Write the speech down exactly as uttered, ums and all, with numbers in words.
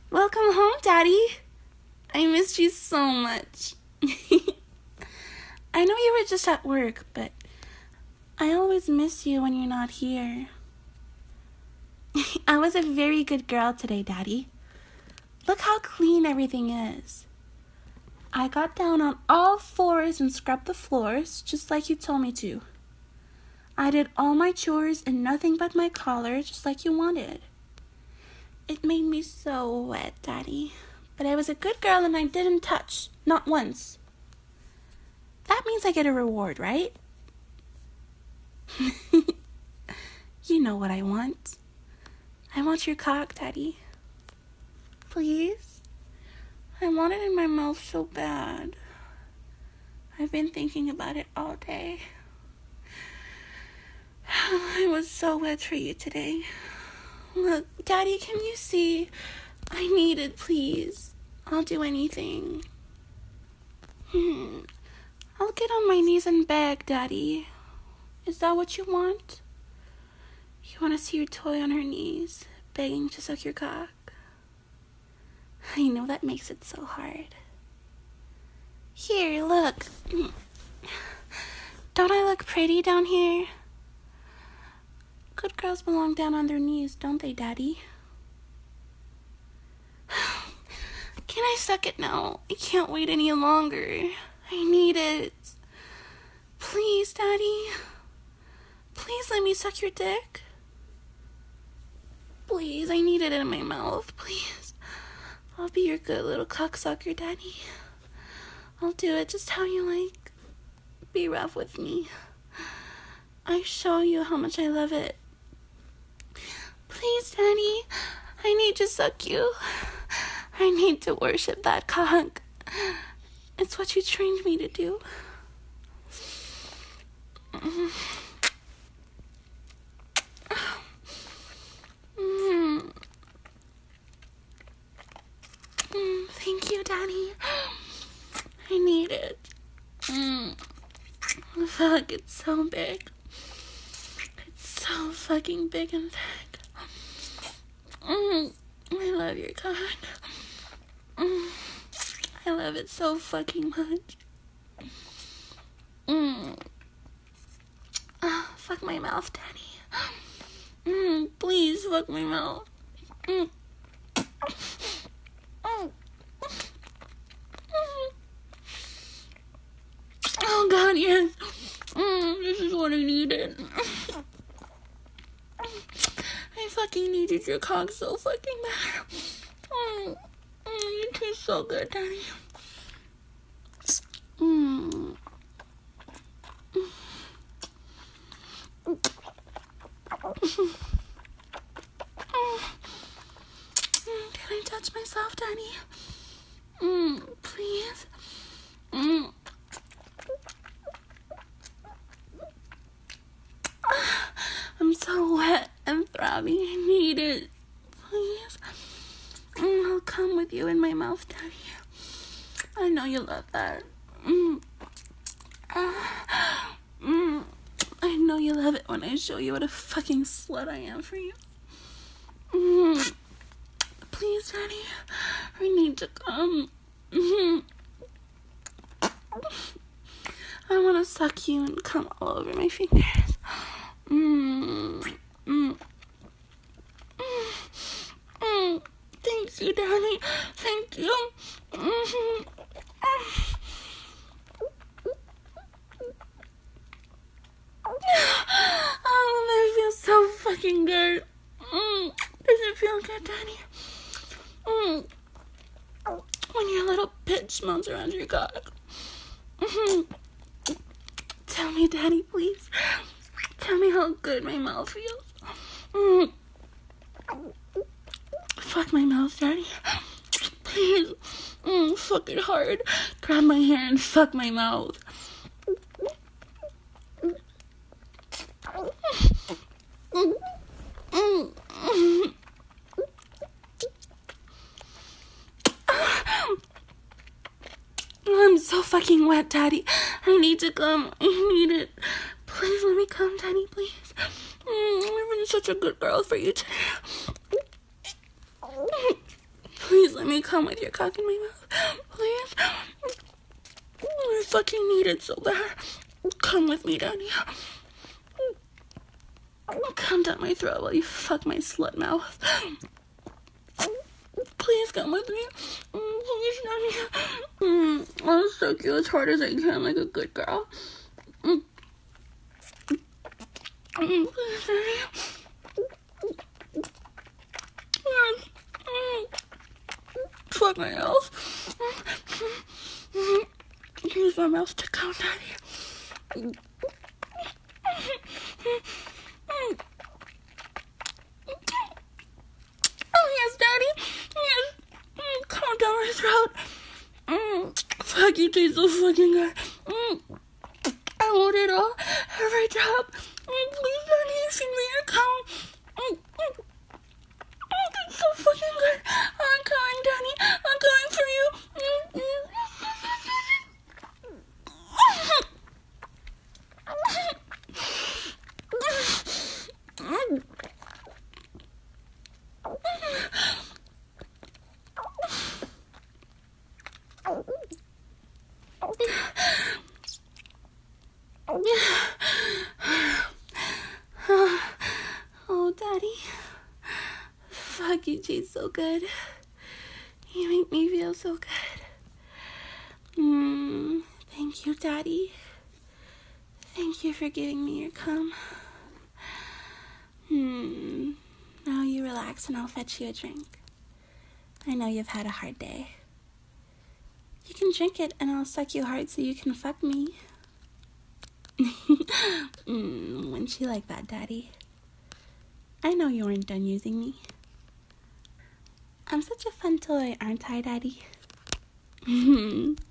Welcome home, Daddy. I missed you so much. I know you were just at work, but I always miss you when you're not here. I was a very good girl today, Daddy. Look how clean everything is. I got down on all fours and scrubbed the floors, just like you told me to. I did all my chores and nothing but my collar, just like you wanted. It made me so wet, Daddy. But I was a good girl and I didn't touch, not once. That means I get a reward, right? You know what I want. I want your cock, Daddy. Please? I want it in my mouth so bad. I've been thinking about it all day. I was so wet for you today. Look, Daddy, can you see? I need it, please. I'll do anything. Hmm. I'll get on my knees and beg, Daddy. Is that what you want? You want to see your toy on her knees, begging to suck your cock? I know that makes it so hard. Here, look. Don't I look pretty down here? Good girls belong down on their knees, don't they, Daddy? Can I suck it now? I can't wait any longer. I need it. Please, Daddy. Please let me suck your dick. Please, I need it in my mouth. Please. I'll be your good little cocksucker, Daddy. I'll do it just how you like. Be rough with me. I show you how much I love it. Please, Daddy, I need to suck you. I need to worship that cock. It's what you trained me to do. Mm. Mm. Mm. Thank you, Daddy. I need it. Mm. Fuck, it's so big. It's so fucking big and thick. Mm. I love your cock. Mm. I love it so fucking much. Mm. Oh, fuck my mouth, Daddy. Mm. Please fuck my mouth. Mm. Mm. Oh God, yes. Mm, this is what I needed. I fucking needed your cock so fucking bad. Mm, mm, you taste so good, Daddy. Mm. Can I touch myself, Daddy? Mm, please. Mm. I'm so wet and throbbing. I need it. Please. Mm, I'll come with you in my mouth, Daddy. I know you love that. Mm. Uh, mm. I know you love it when I show you what a fucking slut I am for you. Mm. Please, Daddy. I need to come. Mm. I want to suck you and come all over my fingers. Mm, mm, mm, mm. Thank you, Daddy. Thank you. Mm-hmm. Oh, that feels so fucking good. Mm. Does it feel good, Daddy? Mm. When your little bitch moans around your cock. Mm-hmm. Tell me, Daddy, please. Tell me how good my mouth feels. Mm. Fuck my mouth, Daddy. Please. Mm, fuck it hard. Grab my hair and fuck my mouth. Mm. Mm. Mm. I'm so fucking wet, Daddy. I need to come. I need it. Please let me come, Daddy, please. Mm, I've been such a good girl for you today. Please let me come with your cock in my mouth. Please. I fucking need it so bad. Come with me, Daddy. Come down my throat while you fuck my slut mouth. Please come with me. Please, Daddy. I'll suck you as hard as I can like a good girl. Please, Daddy. Fuck my mouth. Use my mouth to count, Daddy. Oh, yes, Daddy. Yes. Calm down my throat. Mm. Fuck, you taste so fucking good. Mm. I want it all. Every drop. Mm. Please, Daddy, feed me your cum. Mm. Mm. It's so fucking good. I'm coming, Daddy. I'm coming for you. Mm. Mm. Oh, Daddy. Fuck, you taste so good. You make me feel so good. Mm, thank you, Daddy. Thank you for giving me your cum. Hmm. Now you relax and I'll fetch you a drink. I know you've had a hard day. You can drink it and I'll suck you hard so you can fuck me. mm, wouldn't you like that, Daddy? I know you weren't done using me. I'm such a fun toy, aren't I, Daddy?